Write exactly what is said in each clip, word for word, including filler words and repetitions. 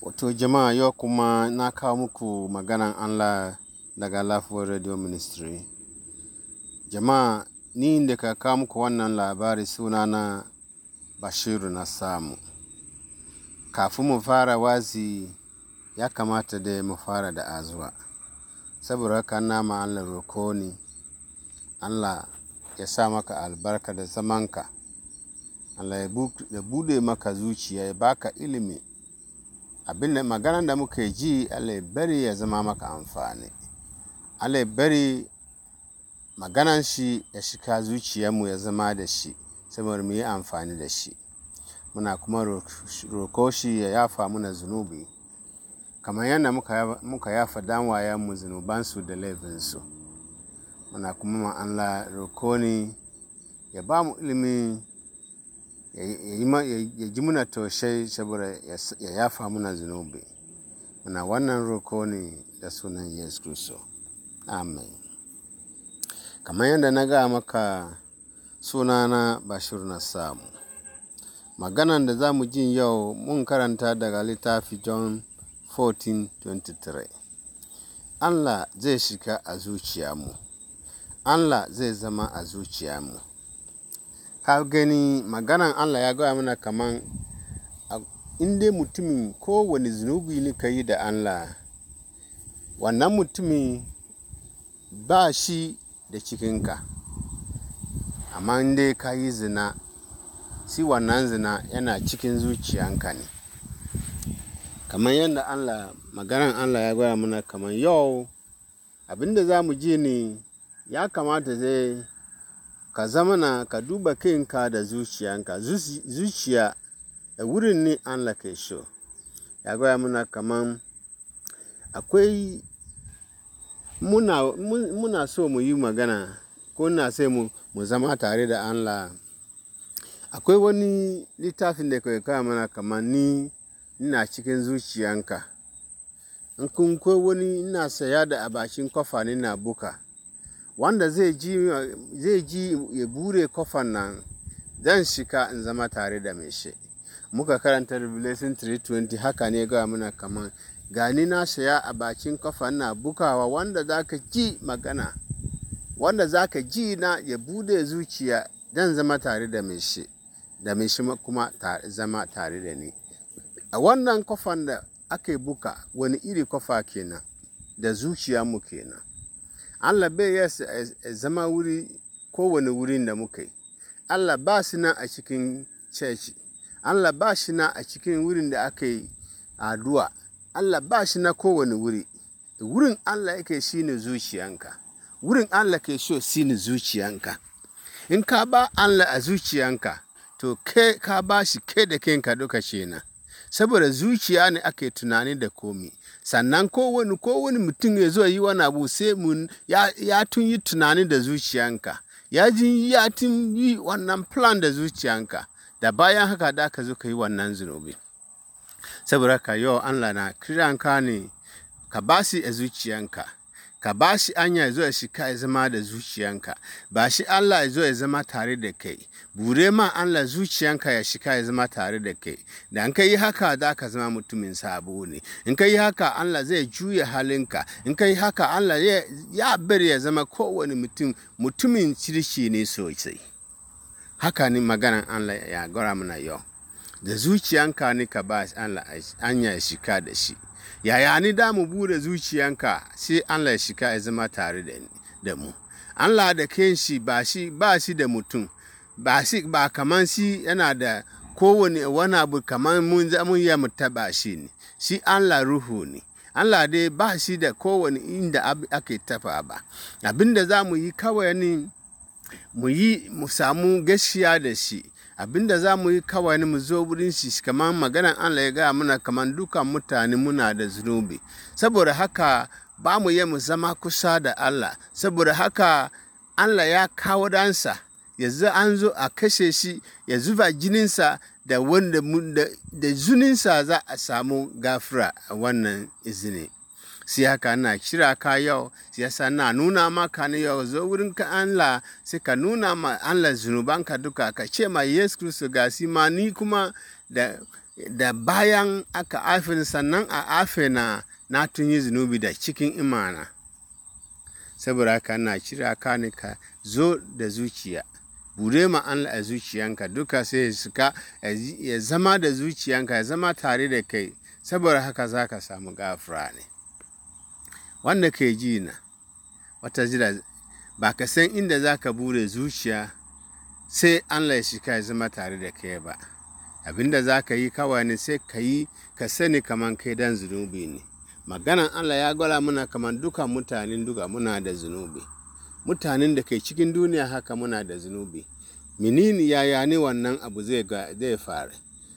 Wato jama'a yau kuma na kawo muku maganan Allah daga Lafiyar Radio Ministry. Jama'a ni da ka kawo muku wannan labari sunana Bashiru na samu. Kafin mu fara wazi ya kamata dai mu fara da azuwa. Saboda haka na ma Allah roko ni Allah ya sa maka albarka da zamanka. Allah ya bude maka zuciya ya baka ilimi. Abin da maganar da muka ji Allah ya bari ya zama maka amfani. Allah ya bari maganan shi ya shiga zuciyarmu ya zama da shi saboda mu yi amfani da shi. Muna kuma roko shi ya yafa muna zunubi kamar yadda muka, muka yafa danwayenmu zunubansu da laifinsu. Muna kuma ma Allah roko ni ya ba mu ilimi ya ji muna taushe saboda ya yafa muna zunubi. Muna wannan roko ne da sunan Yesu Kristo. Amen. Kamar yadda na ga maka sunana Bashir na samu. Maganan da za mu ji yau mun karanta daga littafi John fourteen twenty-three. Allah zai shiga a zuciyarmu. Allah zai zama a zuciyarmu. Ka gani maganan Allah ya gaya mana kaman inda mutumin kowane zunubi ne ka yi da Allah, wannan mutumin ba shi da cikinka. Amma inda ka yi zina, shi wannan zina yana cikin zuciyanka ne. Kamar yadda Allah, maganan Allah ya gaya mana kaman yau, abinda za mu ji ne ya kamata zai ka zamana ka duba kanka da zuciyanka. Zuciya da wurin ne Allah ke so. Ya gaya mana kaman akwai muna, muna so mu yi magana ko na sai mu, mu zama tare da Allah. Akwai wani littafin da ke gaya mana kaman ni ina cikin zuciyanka. In kun ko wani ina saya da a bakin kofa ne na buka. Wanda zai ji, zai ji ya bure kofar nan zan shiga in zama tare da mai shi. Muka karanta Revelation three twenty haka ne ga muna kaman gani na saya a bakin kofa na bukawa wanda zaka ji magana, wanda zaka ji na ya bude zuciya zan zama tare da mai shi, da mai shi kuma zama tare da ni. A wannan kofar da ake buka wani iri kofa kenan da zuciyarmu kenan. Allah bai ya zama wuri kowane wurin da muka yi. Allah ba shi nan a cikin church. Allah ba shi nan a cikin wurin da aka yi addu'a. Allah ba shi na kowane wuri. Wurin Allah yake shi ne zuciyanka. Wurin Allah ke so shi ne zuciyanka. In ka ba Allah a zuciyanka, to ke ka ba shi ke da kanka duka kenan. Saboda zuciya ne ake tunani da komi. Sannan kowane kowane mutum ya zo yi wani abu sai mun ya, ya tun yi tunani da zuciyanka. Ya ji ya tun yi wannan plan da zuciyanka. Da bayan haka da ka zo ka yi wannan zunubi. Saboda ka yau Allah na kiranka ne ka ba shi a zuciyanka. Ka ba shi anya ya zo ya shiga ya zama da zuciyanka. Ba shi Allah ya zo ya zama tare da kai. Bure ma Allah zuciyanka ya shiga ya zama tare da kai. Da in ka yi haka za ka zama mutumin sabo ne. In ka yi haka Allah zai juya halinka. In ka yi haka Allah ya, ya bari ya zama kowane mutum mutumin kirki ne sosai. Haka ne maganan Allah ya gora mana yau. Da zuciyanka ne ka ba Allah anya ya shiga da shi. Yaya ni da mu bude zuciyanka sai Allah ya shiga ya zama tare da mu. Allah da kanshi ba shi ba shi da mutum. Ba shi ba kaman shi yana da kowane wani abu kaman mun mun ya mu taba shi ne. Shi Allah ruhu ne. Allah dai ba shi da kowane inda ake taba ba. Abinda za mu yi kawai ne mu yi mu samu gaskiya da shi. Abinda za mu yi kawai ne mu zo wurin shi kamar maganan Allah ya gaya mana kamar dukan mutane muna da zunubi. Saboda haka ba mu yi mu zama kusa da Allah. Saboda haka Allah ya kawo dansa. Yanzu an zo a kashe shi ya zuba jininsa da wanda da, da zuninsa za a samu gafara a wannan izini. Sai haka na kira ka yau, siyasa na nuna maka ne yau zo wurin ka Allah sai ka nuna ma Allah zunubanka duka ka ce ma Yesu Kristo ga si ma ni kuma da da bayan aka afe sannan a afe na na tun yi zunubi da cikin imana. Saboda haka na kira ka ne ka zo da zuciya, bude ma Allah a zuciyanka duka sai suka ya zama da zuciyanka, ya zama tare da kai. Saboda haka za ka samu gafara ne. Wanda ke ji na wata jira ba ka san inda za ka bude zuciya sai Allah ya shika ya zama tare da kai ba. Abinda za ka yi kawai ne sai ka yi ka sani kaman kai dan zunubi ne. Maganan Allah ya gwada muna kaman duka mutanen duka muna da zunubi. Mutanen da ke cikin duniya haka muna da zunubi. Menene yaya ne wannan abu zai zai fara?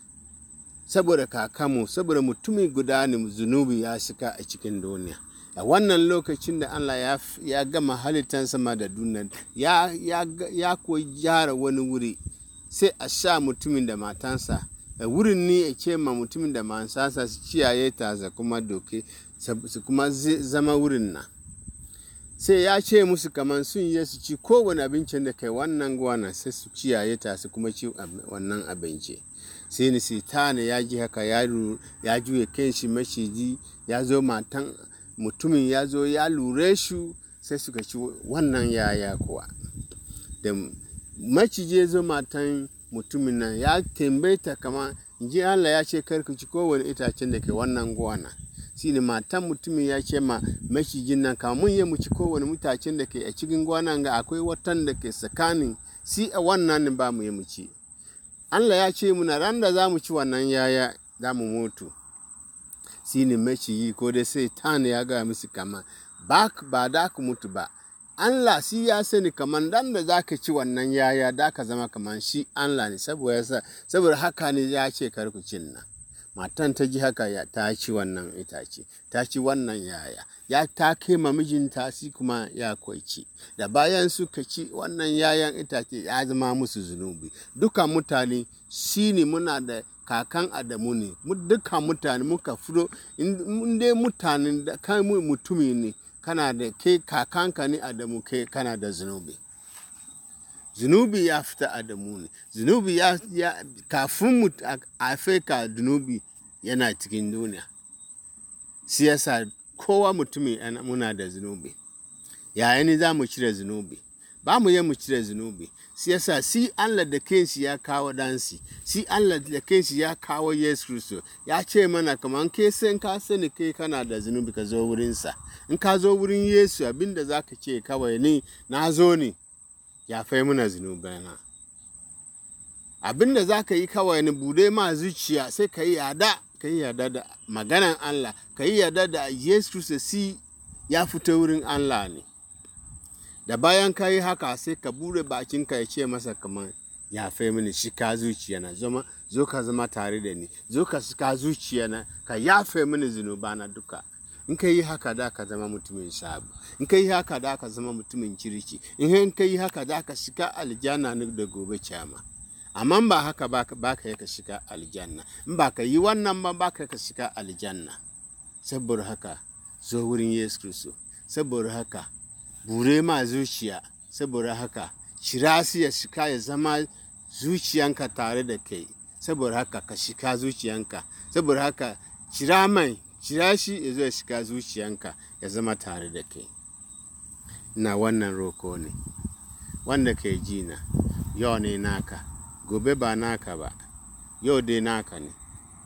Saboda kakamu, saboda mutumin guda ne zunubi ya shika a cikin duniya. A wannan lokacin da Allah ya, ya gama halittar sama da duniya, ya, ya, ya koyi gyara wani wuri, sai a sha mutumin da matansa, a wurin ne ya ce ma mutumin da matansa su ciyaye ta su kuma doke, su kuma zama wurin nan. Sai ya ce musu kamar sun yi su ci kowane abincin da kai wannan gwana sai su ciyaye ta su kuma ci wannan abinci. Sai ni sitana ya ji haka ya juye kanshi maciji, ya zo matan mutumin ya zo ya lure shi sai suka ci wannan yaya kuwa. Da maciji ya zo matan mutumin nan ya tambaye ta kamar ji Allah ya ce kar ku ci kowane itacen da ke wannan gwana. Shi ne matan mutumin ya ce ma macijin nan kamar mun yi mu ci kowane itacen da ke a cikin gwanan ga akwai watan da ke tsakanin si a wannan ne ba mu yi mu ci. Allah ya ce muna ran da za mu ci wannan yaya za mu mutu. Shi ne maciji ko dai sai tana ya gaya musu kamar ba da ku mutu ba. Allah shi ya sani kamar dan da za ka ci wannan yaya da ka zama kamar shi Allah ne saboda haka ne ya ce kar ku cin nan. Matan ta ji haka ya ta ci wannan itace, ta ci wannan yaya, ya ta kai ma mijinta shi kuma ya kwaici. Da bayan suka ci wannan yayan itace ya zama musu zunubi. Duka mutane shi ne muna da kakan Adamu ne, duka mutane muka fito, in dai mutanen da kai mutumi ne, kana da kai kakanka ne Adamu kai kana da zunubi. Zunubi ya fita Adamu ne, zunubi ya, ya kafin mu haife ka zunubi yana cikin duniya. Shi yasa kowa mutumi muna da zunubi. Yaya ne za mu cire zunubi? Ba mu yi mu cire zunubi. Shi yasa si Allah da kanshi ya kawo dansi, si Allah da kanshi ya kawo Yesu Kristo, ya ce mana kamar ke san ka sani kai kana da zunubi ka zo wurinsa. In ka zo wurin Yesu abinda za ka ce kawai ne na zo ne ya fai muna zunubana. Abinda za ka yi kawai ne bude ma zuciya sai ka yi yada, ka yi yada da maganan Allah, ka yi yada da Yesu Kristo si ya fito wurin Allah ne. Da bayan ka yi haka sai ka bude bakinka ya ce masa kamar ya fai mini shika zuciya na zama zo ka zama tare da ni, zo ka shika zuciya na ka yafe mini zunubana duka. In ka yi haka da ka zama mutumin sabu, in ka yi haka da ka zama mutumin kirki, in ka yi haka da ka shiga aljanna ne da gobe kyama. Amma ba haka ba ka yi ka shiga aljanna, in ba ka yi wannan ba ba ka yi ka shiga aljanna. Saboda haka zo wurin Yesu Kristo, saboda haka bure ma zuciya, saboda haka shira shi ya shiga ya zama zuciyanka tare da kai, saboda haka ka shiga zuciyanka, saboda haka shira mai Shira shi ya zo ya shiga zuciyanka ya zama tare da kai. Ina wannan roko ne, wanda ke ji na, yau ne naka, gobe ba naka ba, yau dai naka ne.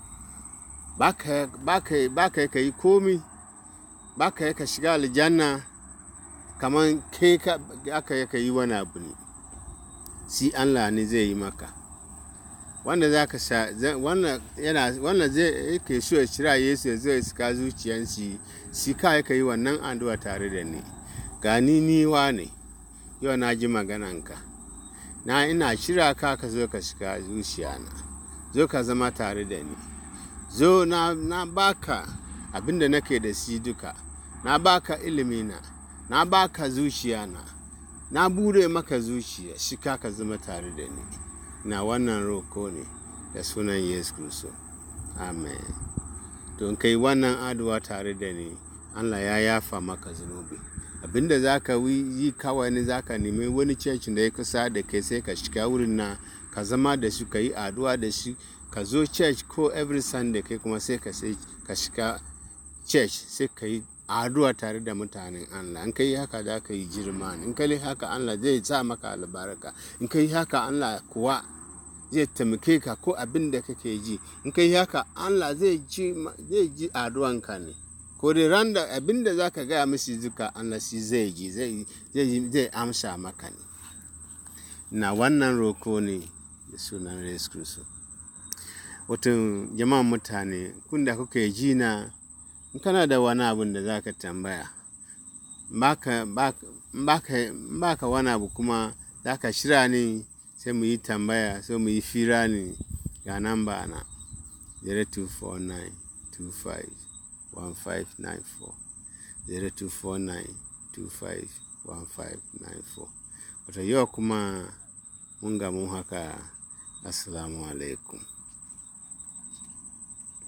Ba ka ka yi komi, ba ka ka shiga aljanna kamar kai aka ka yi wani abu ne. Si Allah ne zai yi maka. Wanda za ka sha, wannan yana, wannan zai yake so ya shira Yesu ya zai sika zuciyansu, shi ka yaka yi wannan addu'a tare da ni. Gani ni wa ne, yau na ji magananka. Na ina shira ka ka zo ka shiga zuciyana, zo ka zama tare da ni. Zo na, na baka abinda nake da shi duka, na baka ilimina, na baka zuciyana, na bude maka zuciya, shika ka zama tare da ni. Na wannan roko ne da sunan Yesu Kristo. Amen. Don kai wannan addu'a tare da ni, Allah ya yafa maka zunubi. Abinda za ka yi kawai ne za ka nemi wani cecin da ya kusa da kai sai ka shiga wurin na ka zama da su, ka yi addu'a da su, ka zo church ko every Sunday kai kuma sai ka sai ka shiga church sai ka yi addu'a tare da mutanen Allah. In ka yi haka za ka yi girma. In ka yi haka Allah zai sa maka albarka. In ka yi haka Allah kuwa zai taimake ka ko abin da kake ji. In ka yi haka Allah zai ji zai ji addu'anka ne. Ko da ran da abin da za ka gaya musu duka Allah shi zai ji zai zai amsa maka ne. Na wannan roko ne da sunan Yesu Kiristi. Wato jama'an mutane kun da kuke ji na, in kana da wani abin da za ka tambaya, baka baka baka wani abu kuma za ka shira ni sai mu yi tambaya sai mu yi fira ni ga namba na zero two four nine two five one five nine four zero two four nine two five one five nine four. Wato yau kuma mun gamu haka. Assalamu alaikum.